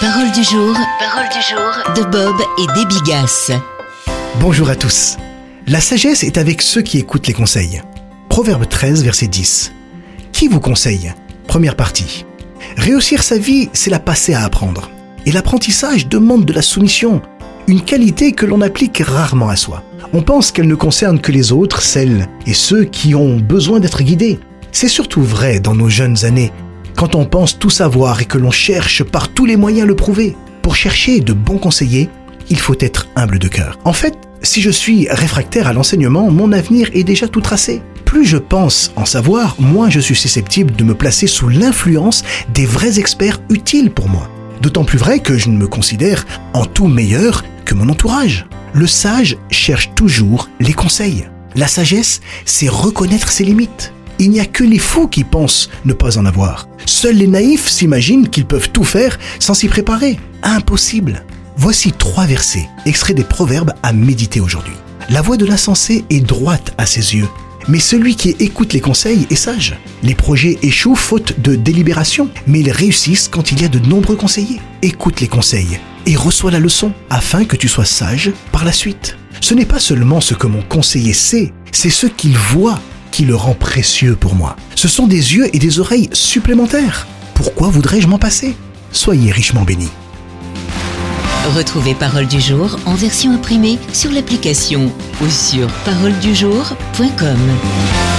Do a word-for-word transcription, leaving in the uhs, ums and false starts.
Parole du jour, parole du jour de Bob et des Bigasses. Bonjour à tous. La sagesse est avec ceux qui écoutent les conseils. Proverbe treize, verset dix. Qui vous conseille ? Première partie. Réussir sa vie, c'est la passer à apprendre. Et l'apprentissage demande de la soumission, une qualité que l'on applique rarement à soi. On pense qu'elle ne concerne que les autres, celles et ceux qui ont besoin d'être guidés. C'est surtout vrai dans nos jeunes années, quand on pense tout savoir et que l'on cherche par tous les moyens le prouver. Pour chercher de bons conseillers, il faut être humble de cœur. En fait, si je suis réfractaire à l'enseignement, mon avenir est déjà tout tracé. Plus je pense en savoir, moins je suis susceptible de me placer sous l'influence des vrais experts utiles pour moi. D'autant plus vrai que je ne me considère en tout meilleur que mon entourage. Le sage cherche toujours les conseils. La sagesse, c'est reconnaître ses limites. Il n'y a que les fous qui pensent ne pas en avoir. Seuls les naïfs s'imaginent qu'ils peuvent tout faire sans s'y préparer. Impossible. Voici trois versets, extraits des proverbes à méditer aujourd'hui. La voie de l'insensé est droite à ses yeux, mais celui qui écoute les conseils est sage. Les projets échouent faute de délibération, mais ils réussissent quand il y a de nombreux conseillers. Écoute les conseils et reçois la leçon, afin que tu sois sage par la suite. Ce n'est pas seulement ce que mon conseiller sait, c'est ce qu'il voit qui le rend précieux pour moi. Ce sont des yeux et des oreilles supplémentaires. Pourquoi voudrais-je m'en passer ? Soyez richement bénis. Retrouvez Parole du jour en version imprimée sur l'application ou sur parole du jour point com.